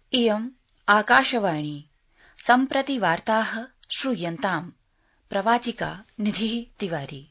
इयम् आकाशवाणी सम्प्रति वार्ताः श्रूयन्ताम् प्रवाचिका निधिः तिवारी।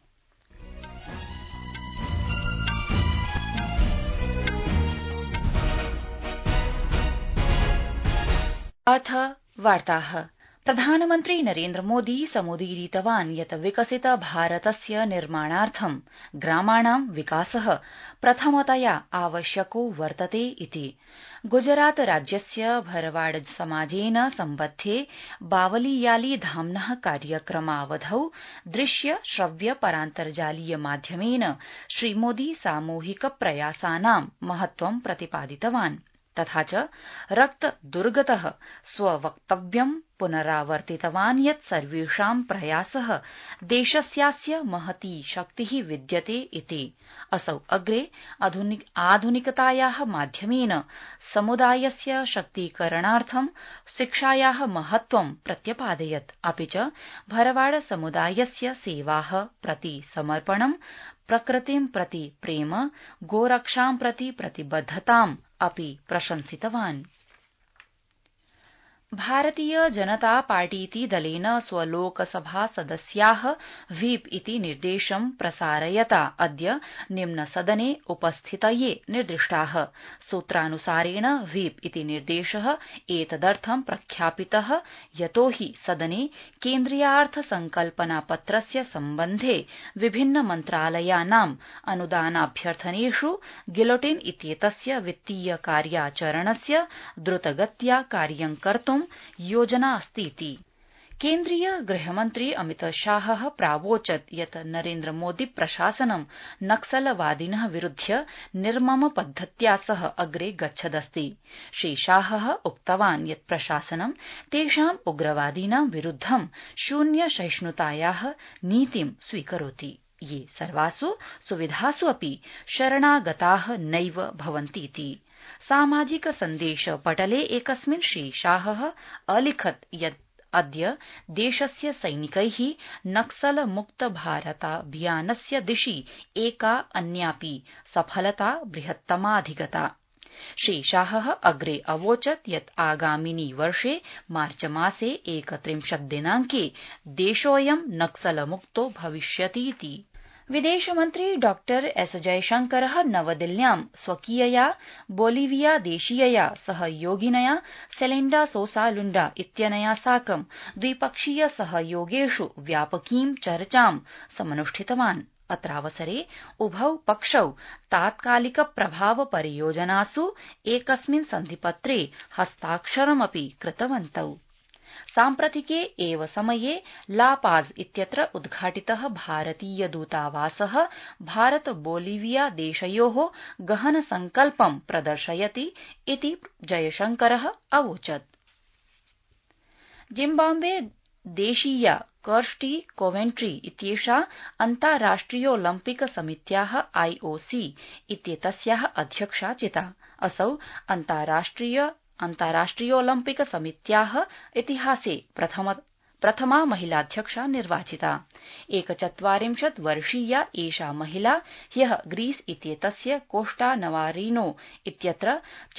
अथ वार्ताः। प्रधानमन्त्री नरेन्द्र मोदी समुदीरितवान् यत् विकसित भारतस्य निर्माणार्थं ग्रामाणां विकासः प्रथमतया आवश्यको वर्तते इति। गुजरात राज्यस्य भरवाड समाजेन सम्बद्धे बावलीयाली धाम्नः कार्यक्रमावधौ दृश्य श्रव्य परान्तर्जालीय माध्यमेन श्रीमोदी सामूहिक प्रयासानां महत्वं प्रतिपादितवान् तथा च रक्त दुर्गतः स्ववक्तव्यं पुनरावर्तितवान् यत् सर्वेषां प्रयासः देशस्यास्य महती शक्तिः विद्यते इति। असौ अग्रे आधुनिकतायाः माध्यमेन समुदायस्य शक्तीकरणार्थं शिक्षायाः महत्वं प्रत्यपादयत् अपि च भरवाड समुदायस्य सेवाः प्रति समर्पणं प्रकृतिं प्रति प्रेम गोरक्षां प्रति प्रतिबद्धताम् अपि प्रशंसितवान्। भारतीय जनता पार्टीति दलेन स्वलोकसभा सदस्याः व्हीप इति निर्देशं प्रसारयता अद्य निम्नसदने उपस्थितये निर्दिष्टाः। सूत्रानुसारेण व्हीप इति निर्देशः एतदर्थं प्रख्यापितः यतो हि सदने केन्द्रीयार्थसंकल्पनापत्रस्य सम्बन्धे विभिन्न मन्त्रालयानाम् अनुदानाभ्यर्थनेषु गिलोटिन इत्येतस्य वित्तीय कार्याचरणस्य द्रुतगत्या कार्यं कर्तुं योजना अस्तीति। केन्द्रीय गृहमन्त्री अमित शाहः प्रावोचत् यत् नरेन्द्र मोदी प्रशासनं नक्सलवादिनः विरुध्य निर्मम पद्धत्या सह अग्रे गच्छदस्ति। श्री शाहः उक्तवान् यत् प्रशासनं तेषां उग्रवादिनां विरुद्धं शून्य सहिष्णुतायाः नीतिं स्वीकरोति ये सर्वासु सुविधासु अपि शरणागताः नैव भवन्तीति। सामाजिक सन्देश पटले एकस्मिन् श्री शाहः अलिखत् यत् अद्य देशस्य सैनिकैः नक्सल मुक्त भारताभियानस्य दिशि एका अन्यापि सफलता बृहत्तमाधिगता। श्री शाहः अग्रे अवोचत् यत् आगामिनि वर्षे मार्चमासे 31 दिनाङ्के देशोऽयं नक्सलमुक्तो भविष्यतीति। विदेशमन्त्री डॉ एस जयशंकरः नवदिल्ल्यां स्वकीयया बोलिविया देशीयया सहयोगिनया सेलिन्डा सोसा लुंडा इत्यनया साकं द्विपक्षीय सहयोगेषु व्यापकीं चर्चां समनुष्ठितवान्। अत्रावसरे उभौ पक्षौ तात्कालिक प्रभाव परियोजनासु एकस्मिन् सन्धिपत्रे हस्ताक्षरमपि कृतवन्तौ। साम्प्रतिके एव समये ला पाज़ इत्यत्र उद्घाटितः भारतीय दूतावासः भारत बोलिविया देशयोः गहन संकल्पं प्रदर्शयति इति जयशंकरः अवोचत्। जिम्बाब्वे देशीया कर्स्टी कोवेन्ट्री इत्येषा अन्ताराष्ट्रियोलिम्पिक समित्याः IOC इत्येतस्याः अध्यक्षा चिता। असौ अन्ताराष्ट्रियोलिम्पिक समित्याः इतिहासे प्रथमा महिलाध्यक्षा निर्वाचिता। 41 वर्षीया एषा महिला ह्यः ग्रीस इत्येतस्य कोस्टा नवारिनो इत्यत्र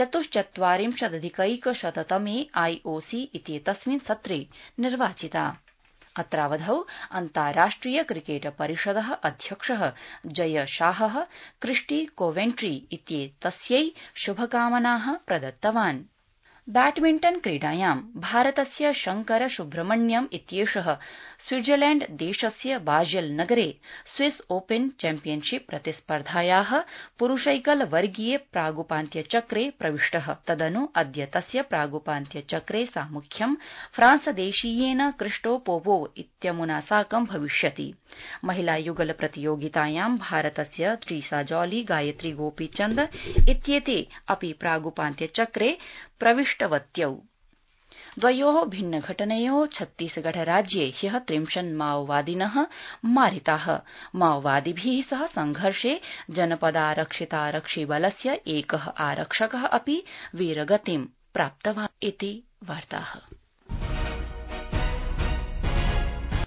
44+100तमे IOC इत्येतस्मिन् सत्रे निर्वाचिता। अत्रावधौ अन्ताराष्ट्रिय क्रिकेट परिषदः अध्यक्षः जय शाहः क्रिस्टी कोवेन्ट्री इत्येतस्यै शुभकामनाः प्रदत्तवान्। बैडमिण्टन क्रीडायां भारतस्य शंकर सुब्रह्मण्यम इत्येषः स्विट्जरलैण्ड देशस्य बाज़ेल नगरे स्विस ओपन चैम्पियनशिप प्रतिस्पर्धायाः पुरुषैकल वर्गीये प्रागुपान्त्यचक्रे प्रविष्टः। तदनु अद्य तस्य प्रागुपान्त्यचक्रे सामुख्यं फ्रांसदेशीयेन क्रिस्टो पोपोव इत्यमुना साकं भविष्यति। महिला युगल प्रतियोगितायां भारतस्य त्रीसा जॉली गायत्री गोपीचन्द इत्येते अपि प्रागुपान्त्यचक्रे प्रविष्टवत्यौ। द्वयोः भिन्नघटनयोः छत्तीसगढ़ राज्ये ह्यः 30 माओवादिनः मारिताः। माओवादिभिः सह संघर्षे जनपदारक्षितारक्षिबलस्य एकः आरक्षकः अपि वीरगतिं प्राप्तवान् इति वार्ताः।